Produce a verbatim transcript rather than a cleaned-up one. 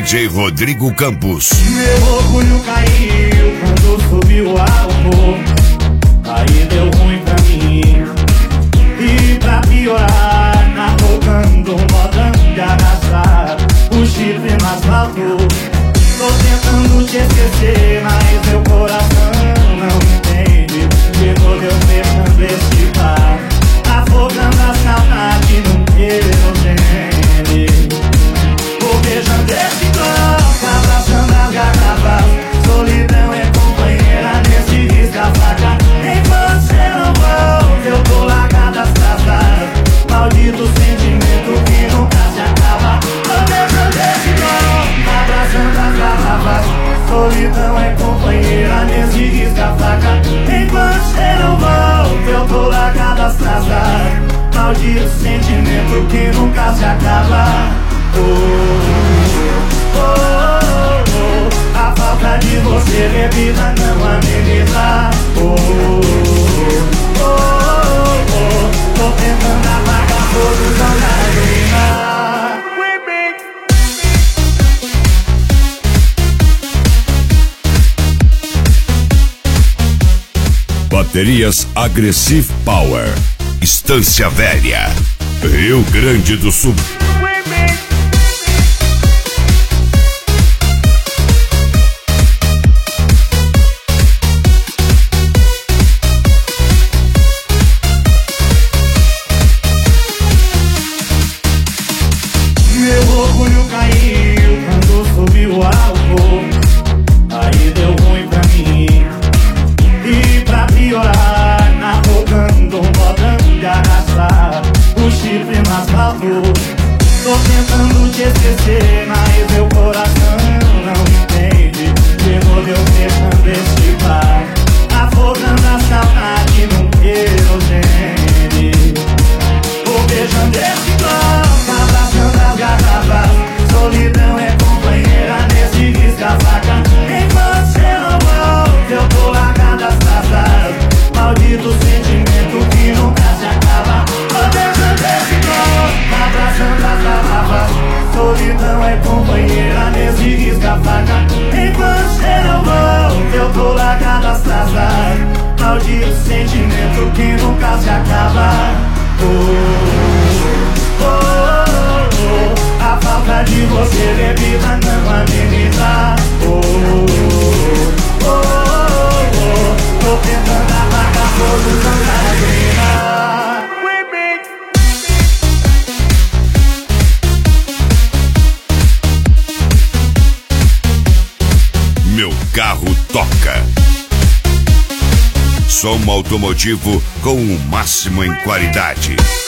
J Rodrigo Campos. Meu orgulho caiu quando subiu o álcool, aí deu ruim pra mim. E pra piorar, navegando, modão de arrastar o chifre no asfalto. Tô tentando te esquecer, mas meu coração não entende. De novo eu fechando esse bar, afogando a saudade num querosene. Vou beijando esse copo, abraçando as garrafas. Solidão é companheira nesse risca-faca. Em você não volta, eu tô largado as traças. Maldito sentimento que nunca se acaba. Vou beijando esse copo, abraçando as garrafas. Solidão é companheira nesse risca-faca. Enquanto você não volta, eu tô largado as traças. Maldito sentimento que nunca se acaba. Oh, oh, oh, oh, a falta de você, bebida, não ameniza. Oh, oh, oh, oh, tô tentando apagar todos os lágrimas. Baterias Aggressive Power, Estância Velha, Rio Grande do Sul. Meu orgulho caiu quando subiu o álcool, aí deu ruim pra mim. E pra piorar, navegando, modão de arrastar o chifre no asfalto. Tô tentando te esquecer, mas meu coração não entende. De novo eu fechando esse bar, afogando a saudade num querosene. Vou beijando esse copo, abraçando as garrafas. Solidão é companheira nesse risca-faca. Enquanto você não volta, eu tô largado as traças. Maldito sentimento que nunca se acaba. Vou beijando esse copo, abraçando as garrafas. Solidão é companheira nesse risca-faca. Enquanto você não volta, eu tô largado as traças. Maldito sentimento que nunca se acaba. Oh, oh, oh, oh, a falta de você, bebida, não ameniza. Oh, oh, oh, oh, tô tentando apagar todos os lágrimas. Meu carro toca. Som automotivo com o máximo em qualidade.